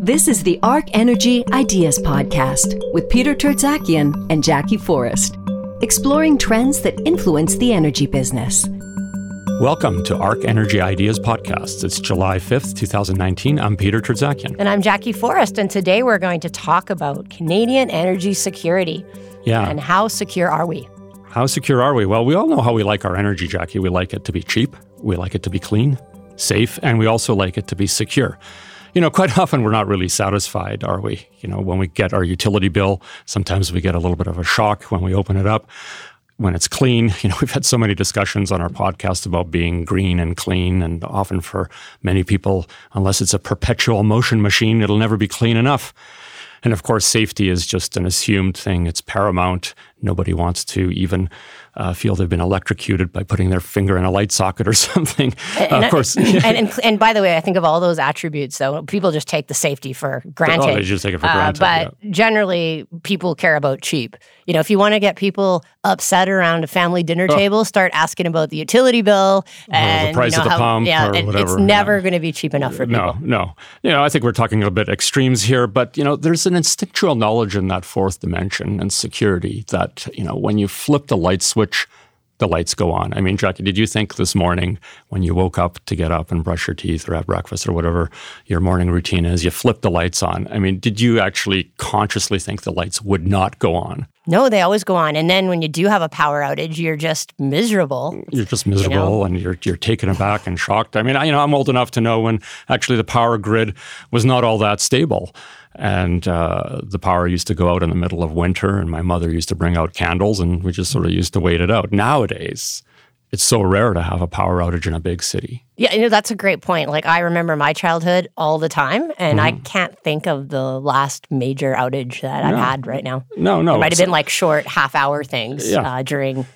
This is the Arc Energy Ideas Podcast with Peter Tertzakian and Jackie Forrest, exploring trends that influence the energy business. Welcome to Arc Energy Ideas Podcast. It's July 5th, 2019. I'm Peter Tertzakian. And I'm Jackie Forrest, and today we're going to talk about Canadian energy security. Yeah. And how secure are we? How secure are we? Well, we all know how we like our energy, Jackie. We like it to be cheap, we like it to be clean, safe, and we also like it to be secure. You know, quite often we're not really satisfied, are we? You know, when we get our utility bill, sometimes we get a little bit of a shock when we open it up. When it's clean, you know, we've had so many discussions on our podcast about being green and clean, and often for many people, unless it's a perpetual motion machine, it'll never be clean enough. And of course, safety is just an assumed thing. It's paramount. Nobody wants to even feel they've been electrocuted by putting their finger in a light socket or something. Of course. And by the way, I think of all those attributes, though, people just take the safety for granted. Oh, they just take it for granted. But generally, people care about cheap. You know, if you want to get people upset around a family dinner table, start asking about the utility bill and the price of the pump or whatever. It's never going to be cheap enough for people. No. You know, I think we're talking a bit extremes here, but, you know, there's an instinctual knowledge in that fourth dimension and security that, you know, when you flip the light switch, the lights go on. I mean, Jackie, did you think this morning when you woke up to get up and brush your teeth or have breakfast or whatever your morning routine is, you flip the lights on? I mean, did you actually consciously think the lights would not go on? No, they always go on. And then when you do have a power outage, you're just miserable. You're just miserable, and you're taken aback and shocked. I mean, I'm old enough to know when actually the power grid was not all that stable. And the power used to go out in the middle of winter, and my mother used to bring out candles, and we just sort of used to wait it out. Nowadays, it's so rare to have a power outage in a big city. Yeah, you know, that's a great point. Like, I remember my childhood all the time, and I can't think of the last major outage that I've had right now. No. It might have been like short half-hour things during,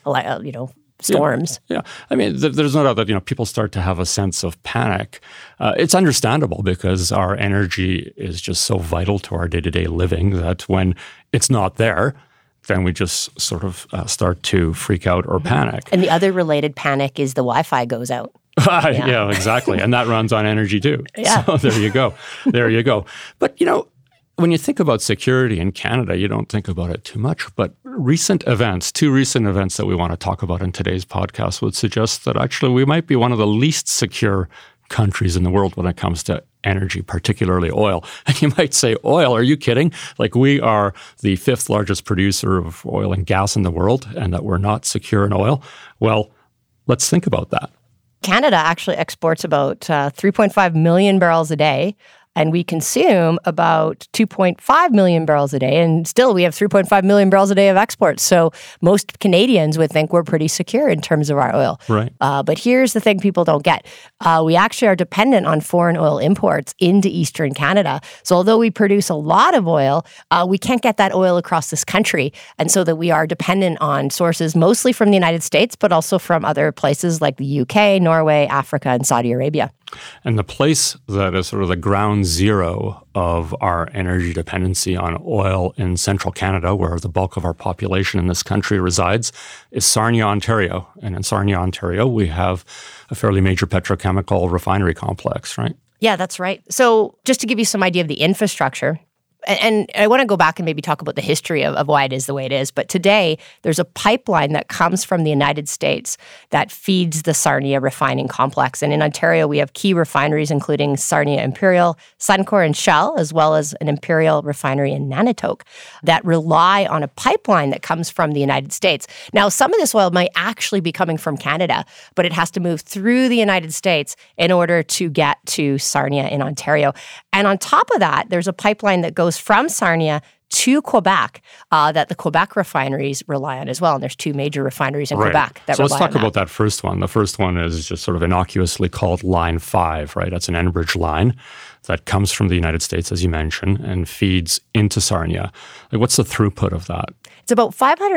storms. Yeah. I mean, there's no doubt that, you know, people start to have a sense of panic. It's understandable because our energy is just so vital to our day-to-day living that when it's not there, then we just sort of start to freak out or panic. And the other related panic is the Wi-Fi goes out. Yeah, exactly. And that runs on energy too. Yeah. So there you go. But, you know, when you think about security in Canada, you don't think about it too much. But two recent events that we want to talk about in today's podcast would suggest that actually we might be one of the least secure countries in the world when it comes to energy, particularly oil. And you might say, oil, are you kidding? Like, we are the fifth largest producer of oil and gas in the world, and that we're not secure in oil. Well, let's think about that. Canada actually exports about 3.5 million barrels a day, and we consume about 2.5 million barrels a day. And still, we have 3.5 million barrels a day of exports. So most Canadians would think we're pretty secure in terms of our oil. Right. But here's the thing people don't get. We actually are dependent on foreign oil imports into Eastern Canada. So although we produce a lot of oil, we can't get that oil across this country. And so that we are dependent on sources mostly from the United States, but also from other places like the UK, Norway, Africa, and Saudi Arabia. And the place that is sort of the ground zero of our energy dependency on oil in central Canada, where the bulk of our population in this country resides, is Sarnia, Ontario. And in Sarnia, Ontario, we have a fairly major petrochemical refinery complex, right? Yeah, that's right. So just to give you some idea of the infrastructure, and I want to go back and maybe talk about the history of why it is the way it is. But today, there's a pipeline that comes from the United States that feeds the Sarnia refining complex. And in Ontario, we have key refineries, including Sarnia Imperial, Suncor, and Shell, as well as an Imperial refinery in Nanticoke, that rely on a pipeline that comes from the United States. Now, some of this oil might actually be coming from Canada, but it has to move through the United States in order to get to Sarnia in Ontario. And on top of that, there's a pipeline that goes from Sarnia to Quebec that the Quebec refineries rely on as well. And there's two major refineries in Quebec that rely on that. So let's talk about that first one. The first one is just sort of innocuously called Line 5, right? That's an Enbridge line that comes from the United States, as you mentioned, and feeds into Sarnia. Like, what's the throughput of that? It's about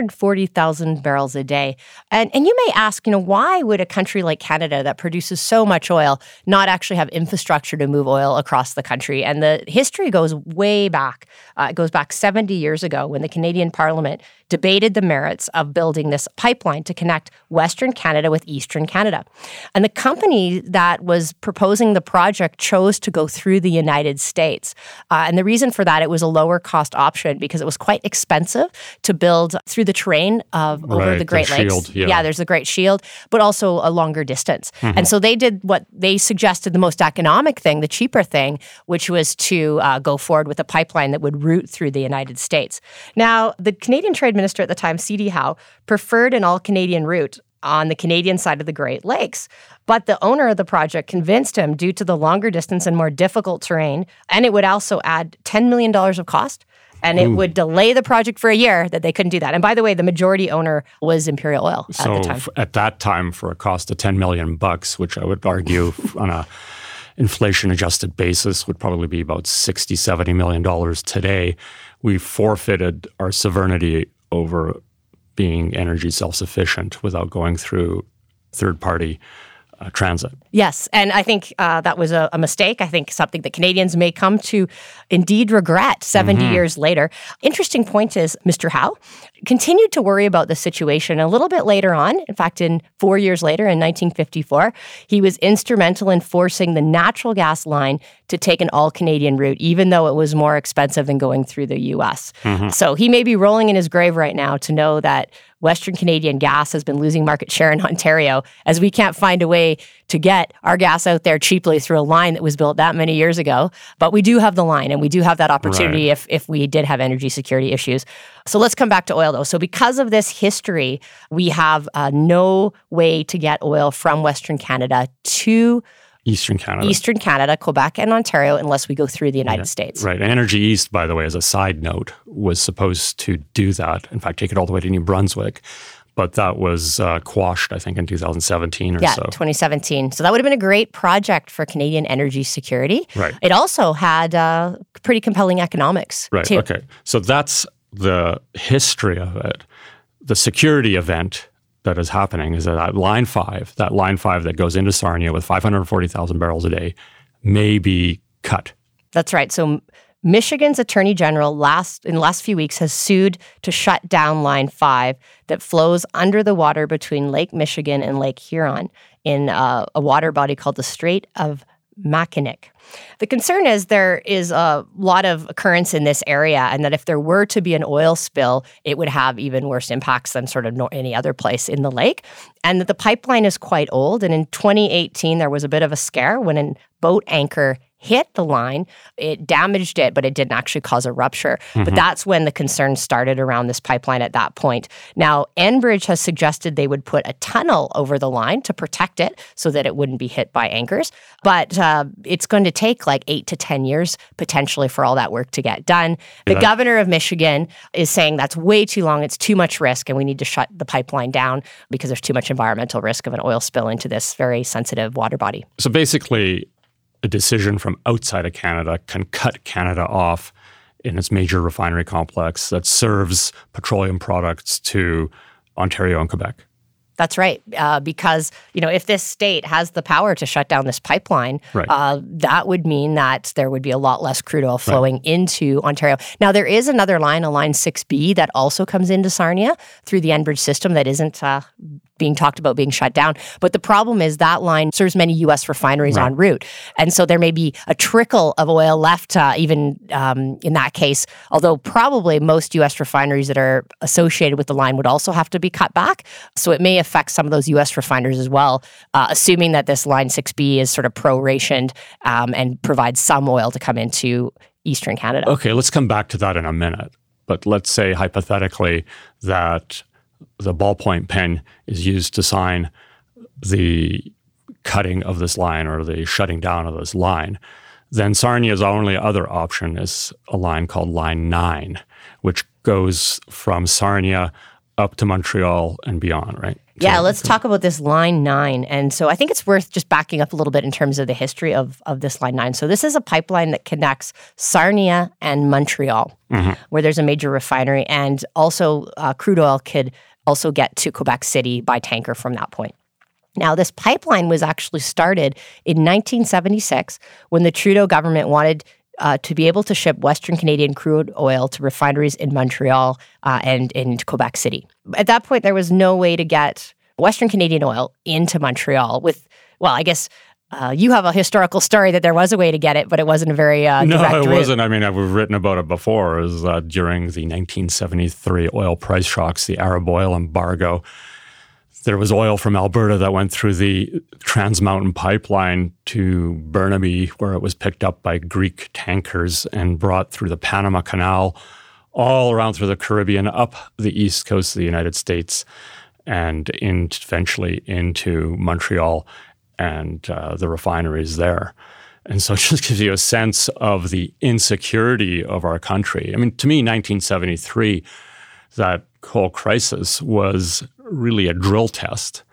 540,000 barrels a day. And you may ask, why would a country like Canada that produces so much oil not actually have infrastructure to move oil across the country? And the history goes way back. It goes back 70 years ago when the Canadian Parliament debated the merits of building this pipeline to connect Western Canada with Eastern Canada. And the company that was proposing the project chose to go through the United States. And the reason for that, it was a lower cost option because it was quite expensive to build through the terrain of over the Great Lakes. Shield, yeah, there's the Great Shield, but also a longer distance. Mm-hmm. And so they did what they suggested the most economic thing, the cheaper thing, which was to go forward with a pipeline that would route through the United States. Now, the Canadian Trade Minister at the time, C.D. Howe, preferred an all-Canadian route on the Canadian side of the Great Lakes. But the owner of the project convinced him due to the longer distance and more difficult terrain, and it would also add $10 million of cost, and it would delay the project for a year, that they couldn't do that. And by the way, the majority owner was Imperial Oil at the time. So at that time, for a cost of $10 million, which I would argue on a inflation-adjusted basis would probably be about $60, $70 million today, we forfeited our sovereignty over being energy self-sufficient without going through third-party transit. Yes, and I think that was a mistake. I think something that Canadians may come to indeed regret 70 years later. Interesting point is Mr. Howe continued to worry about the situation a little bit later on. In fact, 4 years later, in 1954, he was instrumental in forcing the natural gas line to take an all-Canadian route, even though it was more expensive than going through the U.S. So he may be rolling in his grave right now to know that Western Canadian gas has been losing market share in Ontario as we can't find a way to get our gas out there cheaply through a line that was built that many years ago. But we do have the line, and we do have that opportunity if we did have energy security issues. So let's come back to oil, though. So because of this history, we have no way to get oil from Western Canada to Eastern Canada, Quebec, and Ontario, unless we go through the United States. Right. Energy East, by the way, as a side note, was supposed to do that. In fact, take it all the way to New Brunswick. But that was quashed, I think, in 2017 or so. Yeah, 2017. So that would have been a great project for Canadian energy security. Right. It also had pretty compelling economics, too. Okay. So that's the history of it. The security event that is happening is that Line 5 that goes into Sarnia with 540,000 barrels a day may be cut. That's right. So Michigan's Attorney General in the last few weeks has sued to shut down Line 5 that flows under the water between Lake Michigan and Lake Huron in a water body called the Strait of Mackinac. The concern is there is a lot of occurrence in this area, and that if there were to be an oil spill, it would have even worse impacts than sort of any other place in the lake. And that the pipeline is quite old. And in 2018, there was a bit of a scare when a boat anchor hit the line. It damaged it, but it didn't actually cause a rupture. But that's when the concern started around this pipeline at that point. Now, Enbridge has suggested they would put a tunnel over the line to protect it so that it wouldn't be hit by anchors. But it's going to take like 8 to 10 years potentially for all that work to get done. The governor of Michigan is saying that's way too long. It's too much risk, and we need to shut the pipeline down because there's too much environmental risk of an oil spill into this very sensitive water body. So basically, a decision from outside of Canada can cut Canada off in its major refinery complex that serves petroleum products to Ontario and Quebec. That's right, because if this state has the power to shut down this pipeline, that would mean that there would be a lot less crude oil flowing into Ontario. Now, there is another line, a Line 6B, that also comes into Sarnia through the Enbridge system that isn't being talked about being shut down. But the problem is that line serves many U.S. refineries en route. And so there may be a trickle of oil left even in that case, although probably most U.S. refineries that are associated with the line would also have to be cut back. So it may affect some of those U.S. refiners as well, assuming that this Line 6B is sort of prorationed and provides some oil to come into Eastern Canada. Okay, let's come back to that in a minute. But let's say hypothetically that the ballpoint pen is used to sign the cutting of this line or the shutting down of this line. Then Sarnia's only other option is a line called Line 9, which goes from Sarnia up to Montreal and beyond, right? Yeah, let's talk about this Line 9. And so I think it's worth just backing up a little bit in terms of the history of this Line 9. So this is a pipeline that connects Sarnia and Montreal, where there's a major refinery. And also crude oil could also get to Quebec City by tanker from that point. Now, this pipeline was actually started in 1976 when the Trudeau government wanted to be able to ship Western Canadian crude oil to refineries in Montreal and in Quebec City. At that point, there was no way to get Western Canadian oil into Montreal with, well, I guess you have a historical story that there was a way to get it, but it wasn't a very direct No, it route. wasn't. I mean, I've written about it before. It was during the 1973 oil price shocks, the Arab oil embargo. There was oil from Alberta that went through the Trans Mountain Pipeline to Burnaby, where it was picked up by Greek tankers and brought through the Panama Canal, all around through the Caribbean, up the east coast of the United States, and eventually into Montreal and the refineries there. And so it just gives you a sense of the insecurity of our country. I mean, to me, 1973, that whole crisis was really a drill test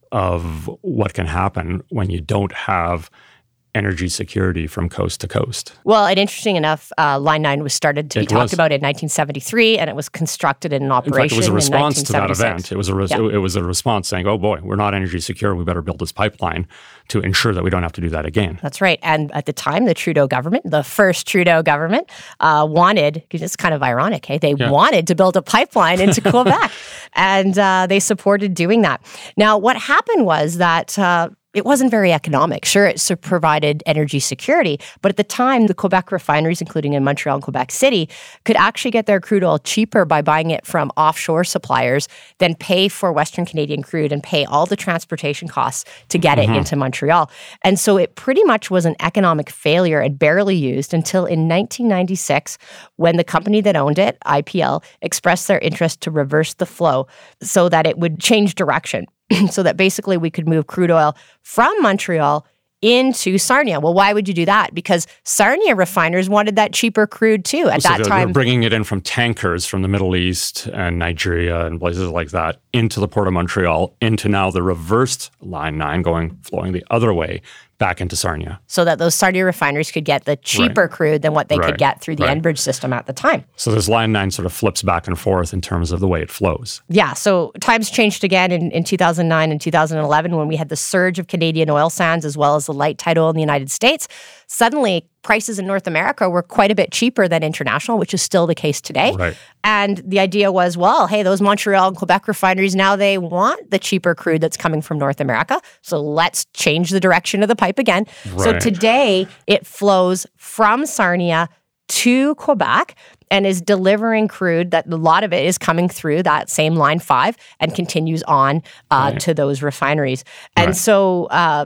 of what can happen when you don't have energy security from coast to coast. Well, and interesting enough, Line 9 was started to be talked about in 1973, and it was constructed in operation in 1976. In fact, it was a response to that event. It was a response saying, oh boy, we're not energy secure. We better build this pipeline to ensure that we don't have to do that again. That's right. And at the time, the Trudeau government, the first Trudeau government, wanted, because it's kind of ironic, hey? They wanted to build a pipeline into Quebec, and they supported doing that. Now, what happened was that it wasn't very economic. Sure, it provided energy security, but at the time, the Quebec refineries, including in Montreal and Quebec City, could actually get their crude oil cheaper by buying it from offshore suppliers than pay for Western Canadian crude and pay all the transportation costs to get it into Montreal. And so it pretty much was an economic failure and barely used until in 1996, when the company that owned it, IPL, expressed their interest to reverse the flow so that it would change direction. So that basically we could move crude oil from Montreal into Sarnia. Well, why would you do that? Because Sarnia refiners wanted that cheaper crude too at that time. They're bringing it in from tankers from the Middle East and Nigeria and places like that into the Port of Montreal, into now the reversed Line 9 flowing the other way back into Sarnia. So that those Sarnia refineries could get the cheaper crude than what they could get through the Enbridge system at the time. So this Line 9 sort of flips back and forth in terms of the way it flows. Yeah, so times changed again in 2009 and 2011 when we had the surge of Canadian oil sands as well as the light tight oil in the United States. Suddenly, prices in North America were quite a bit cheaper than international, which is still the case today. Right. And the idea was, well, hey, those Montreal and Quebec refineries, now they want the cheaper crude that's coming from North America. So let's change the direction of the pipe again. Right. So today, it flows from Sarnia to Quebec and is delivering crude that a lot of it is coming through that same Line 5 and continues on to those refineries. And so,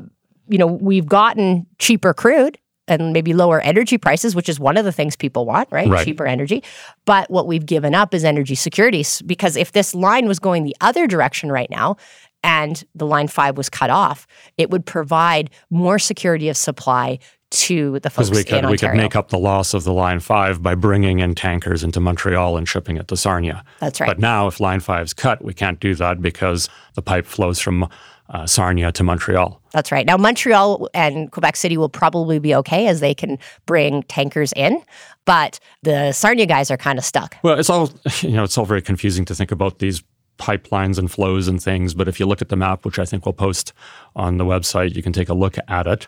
we've gotten cheaper crude and maybe lower energy prices, which is one of the things people want, right? Cheaper energy. But what we've given up is energy security, because if this line was going the other direction right now and the Line 5 was cut off, it would provide more security of supply to the folks in Ontario. We could make up the loss of the Line 5 by bringing in tankers into Montreal and shipping it to Sarnia. That's right. But now if Line 5 is cut, we can't do that because the pipe flows from Sarnia to Montreal. That's right. Now, Montreal and Quebec City will probably be okay as they can bring tankers in, but the Sarnia guys are kind of stuck. Well, it's all very confusing to think about these pipelines and flows and things, but if you look at the map, which I think we'll post on the website, you can take a look at it.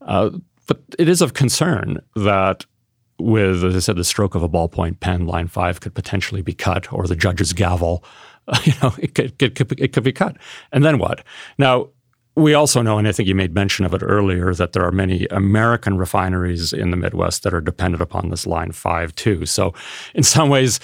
But it is of concern that with, as I said, the stroke of a ballpoint pen, Line 5 could potentially be cut, or the judge's gavel, it could be cut. And then what? Now, we also know, and I think you made mention of it earlier, that there are many American refineries in the Midwest that are dependent upon this Line 5 too. So in some ways,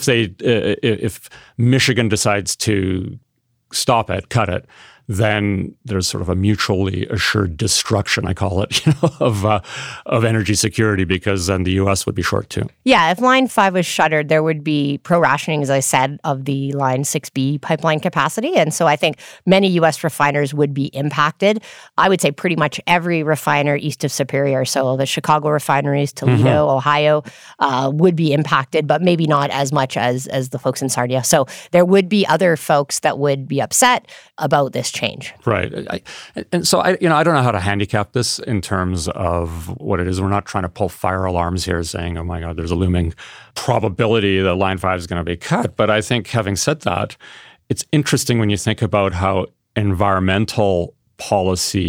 if Michigan decides to stop it, cut it, then there's sort of a mutually assured destruction, I call it, of energy security, because then the U.S. would be short too. Yeah, if Line 5 was shuttered, there would be pro-rationing, as I said, of the Line 6B pipeline capacity. And so I think many U.S. refiners would be impacted. I would say pretty much every refiner east of Superior, so the Chicago refineries, Toledo, Ohio, would be impacted, but maybe not as much as the folks in Sarnia. So there would be other folks that would be upset about this change. Right. And so I don't know how to handicap this in terms of what it is. We're not trying to pull fire alarms here saying, oh my God, there's a looming probability that Line 5 is going to be cut. But I think having said that, it's interesting when you think about how environmental policy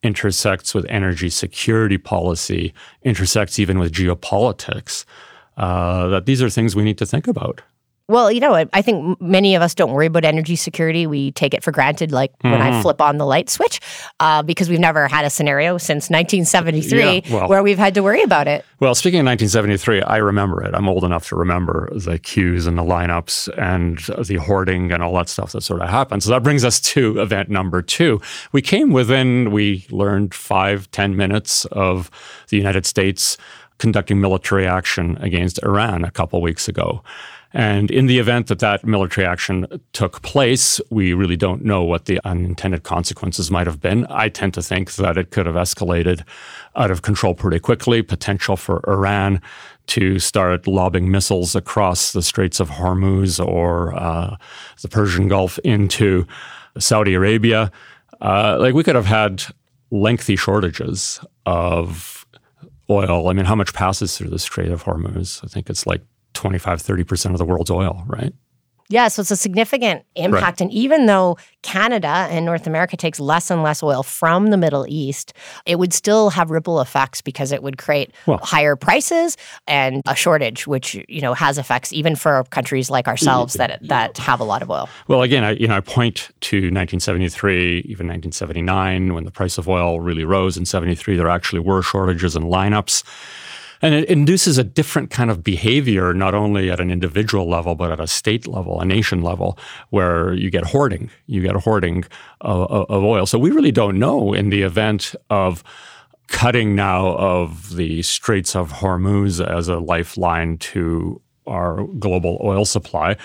intersects with energy security policy, intersects even with geopolitics, that these are things we need to think about. Well, I think many of us don't worry about energy security. We take it for granted, like when I flip on the light switch, because we've never had a scenario since 1973 where we've had to worry about it. Well, speaking of 1973, I remember it. I'm old enough to remember the queues and the lineups and the hoarding and all that stuff that sort of happened. So that brings us to event number 2. We learned 5-10 minutes of the United States conducting military action against Iran a couple weeks ago. And in the event that military action took place, we really don't know what the unintended consequences might have been. I tend to think that it could have escalated out of control pretty quickly, potential for Iran to start lobbing missiles across the Straits of Hormuz or the Persian Gulf into Saudi Arabia. We could have had lengthy shortages of oil. I mean, how much passes through the Strait of Hormuz? I think it's like 25-30% of the world's oil, right? Yeah, so it's a significant impact. Right. And even though Canada and North America takes less and less oil from the Middle East, it would still have ripple effects because it would create higher prices and a shortage, which has effects even for countries like ourselves that have a lot of oil. Well, again, I point to 1973, even 1979, when the price of oil really rose. In 73, there actually were shortages and lineups. And it induces a different kind of behavior, not only at an individual level, but at a state level, a nation level, where you get hoarding. You get a hoarding of oil. So we really don't know in the event of cutting now of the Straits of Hormuz as a lifeline to our global oil supply,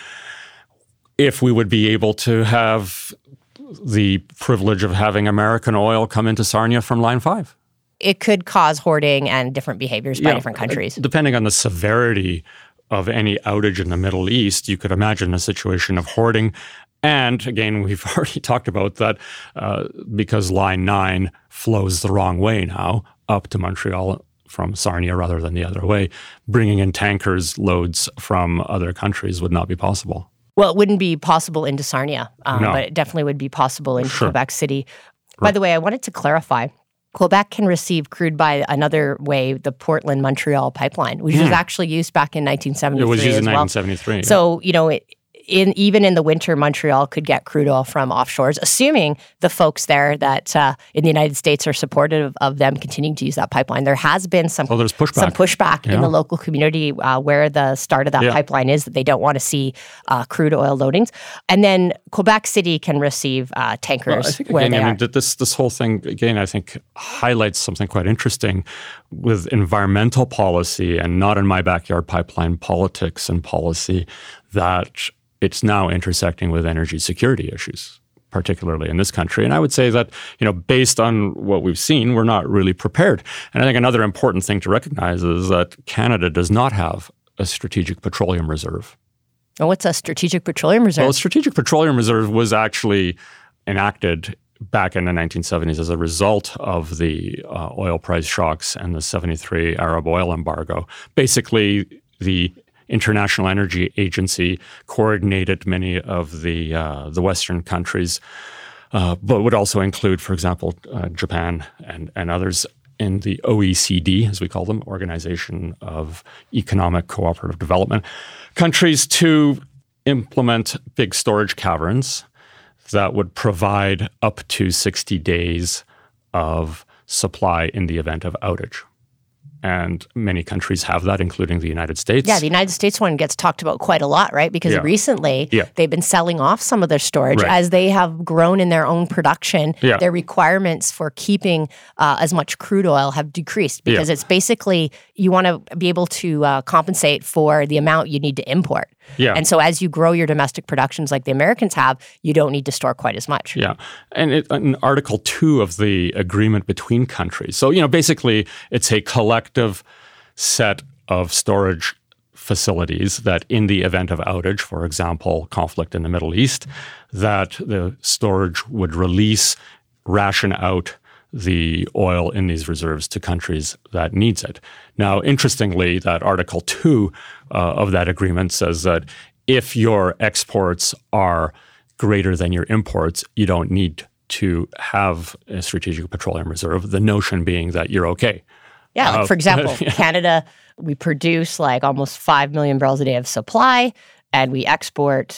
if we would be able to have the privilege of having American oil come into Sarnia from Line 5. It could cause hoarding and different behaviors by different countries. Depending on the severity of any outage in the Middle East, you could imagine a situation of hoarding. And again, we've already talked about that because Line 9 flows the wrong way now up to Montreal from Sarnia rather than the other way. Bringing in tankers loads from other countries would not be possible. Well, it wouldn't be possible into Sarnia, no. But it definitely would be possible in Quebec City. Right. By the way, I wanted to clarify. Quebec can receive crude by another way, the Portland-Montreal pipeline, which was actually used back in 1973 It was used in 1973. Yeah. So, even in the winter, Montreal could get crude oil from offshores, assuming the folks there that in the United States are supportive of them continuing to use that pipeline. There has been some pushback in the local community where the start of that pipeline is, that they don't want to see crude oil loadings. And then Quebec City can receive tankers. Well, I think, again, this whole thing, again, I think highlights something quite interesting with environmental policy and not in my backyard pipeline politics and policy, that it's now intersecting with energy security issues, particularly in this country. And I would say that, based on what we've seen, we're not really prepared. And I think another important thing to recognize is that Canada does not have a strategic petroleum reserve. Oh, what's a strategic petroleum reserve? Well, a strategic petroleum reserve was actually enacted back in the 1970s as a result of the oil price shocks and the 73 Arab oil embargo. Basically, the International Energy Agency coordinated many of the Western countries, but would also include, for example, Japan and others in the OECD, as we call them, Organization of Economic Cooperative Development, countries to implement big storage caverns that would provide up to 60 days of supply in the event of outage. And many countries have that, including the United States. Yeah, the United States one gets talked about quite a lot, right? Because recently they've been selling off some of their storage as they have grown in their own production. Yeah. Their requirements for keeping as much crude oil have decreased because it's basically you want to be able to compensate for the amount you need to import. Yeah. And so as you grow your domestic productions like the Americans have, you don't need to store quite as much. Yeah. And in Article 2 of the agreement between countries, so, basically it's a collective set of storage facilities that in the event of outage, for example, conflict in the Middle East, that the storage would release, ration out the oil in these reserves to countries that needs it. Now, interestingly, that Article 2 of that agreement says that if your exports are greater than your imports, you don't need to have a strategic petroleum reserve, the notion being that you're okay. Yeah, like for example, Canada, we produce like almost 5 million barrels a day of supply, and we export,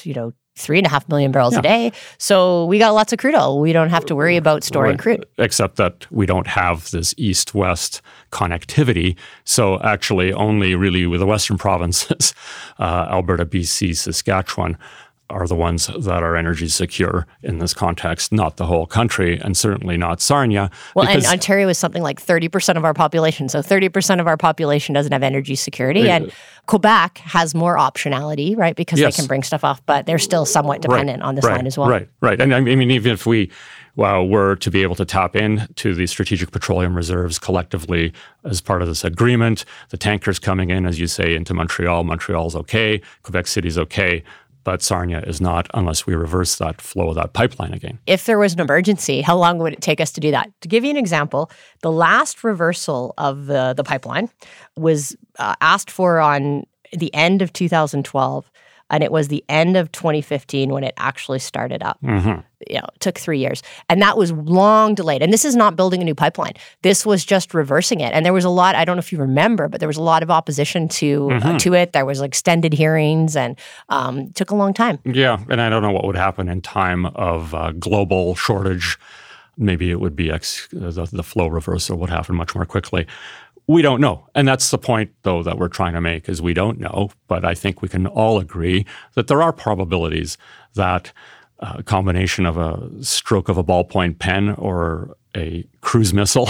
3.5 million barrels a day. So we got lots of crude oil. We don't have to worry about storing crude. Except that we don't have this east-west connectivity. So actually only really with the western provinces, Alberta, BC, Saskatchewan, are the ones that are energy secure in this context, not the whole country, and certainly not Sarnia. Well, and Ontario is something like 30% of our population. So 30% of our population doesn't have energy security. And Quebec has more optionality, right? Because they can bring stuff off, but they're still somewhat dependent on this line as well. Right. And I mean, even if we were to be able to tap into the strategic petroleum reserves collectively as part of this agreement, the tankers coming in, as you say, into Montreal, Montreal's okay, Quebec City's okay, but Sarnia is not unless we reverse that flow of that pipeline again. If there was an emergency, how long would it take us to do that? To give you an example, the last reversal of the pipeline was asked for on the end of 2012, and it was the end of 2015 when it actually started up. It took 3 years. And that was long delayed. And this is not building a new pipeline. This was just reversing it. And there was a lot, I don't know if you remember, but there was a lot of opposition to it. There was extended hearings and it took a long time. Yeah, and I don't know what would happen in time of global shortage. Maybe it would be the flow reversal would happen much more quickly. We don't know. And that's the point, though, that we're trying to make is we don't know. But I think we can all agree that there are probabilities that a combination of a stroke of a ballpoint pen or a cruise missile,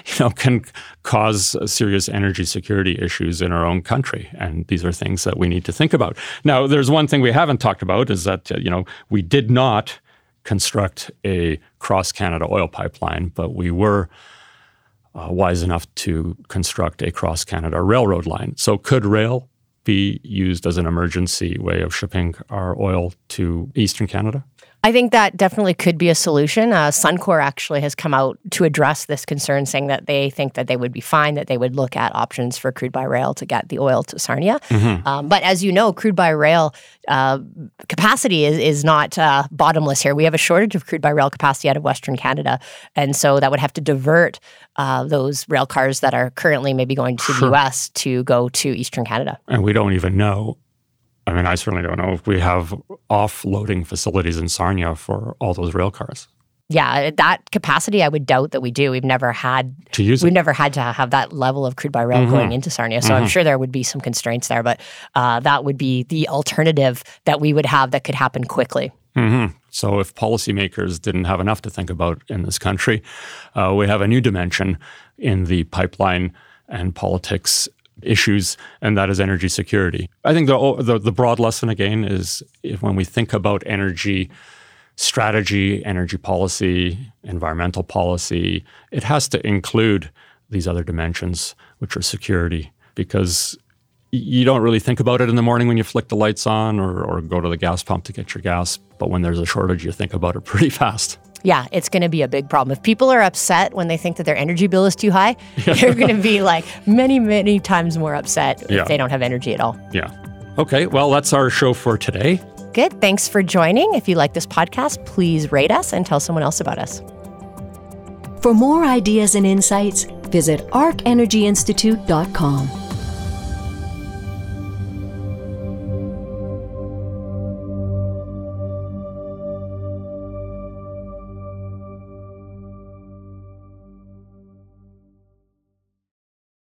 can cause serious energy security issues in our own country. And these are things that we need to think about. Now, there's one thing we haven't talked about is that, we did not construct a cross-Canada oil pipeline, but we were wise enough to construct a cross-Canada railroad line. So could rail be used as an emergency way of shipping our oil to Eastern Canada? I think that definitely could be a solution. Suncor actually has come out to address this concern, saying that they think that they would be fine, that they would look at options for crude by rail to get the oil to Sarnia. But as you know, crude by rail capacity is not bottomless here. We have a shortage of crude by rail capacity out of Western Canada. And so that would have to divert those rail cars that are currently maybe going to the U.S. to go to Eastern Canada. And we don't even know. I mean, I certainly don't know if we have offloading facilities in Sarnia for all those rail cars. Yeah, that capacity, I would doubt that we do. We've never had to use it. We've never had to have that level of crude by rail going into Sarnia. So I'm sure there would be some constraints there, but that would be the alternative that we would have that could happen quickly. So if policymakers didn't have enough to think about in this country, we have a new dimension in the pipeline and politics issues, and that is energy security. I think the broad lesson again is when we think about energy strategy, energy policy, environmental policy, it has to include these other dimensions, which are security, because you don't really think about it in the morning when you flick the lights on or go to the gas pump to get your gas, but when there's a shortage, you think about it pretty fast. Yeah, it's going to be a big problem. If people are upset when they think that their energy bill is too high, they're going to be like many, many times more upset if they don't have energy at all. Yeah. Okay, well, that's our show for today. Good. Thanks for joining. If you like this podcast, please rate us and tell someone else about us. For more ideas and insights, visit arcenergyinstitute.com.